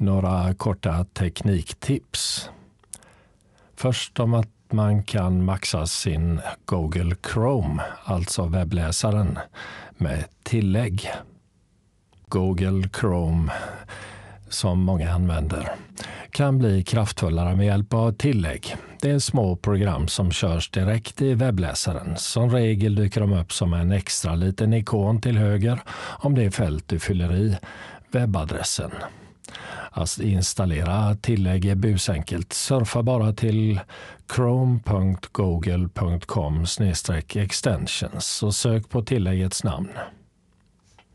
Några korta tekniktips. Först om att man kan maxa sin Google Chrome, alltså webbläsaren, med tillägg. Google Chrome, som många använder, kan bli kraftfullare med hjälp av tillägg. Det är små program som körs direkt i webbläsaren. Som regel dyker de upp som en extra liten ikon till höger om det är fält du fyller i webbadressen. Att installera tillägg är busenkelt. Surfa bara till chrome.google.com/extensions och sök på tilläggets namn.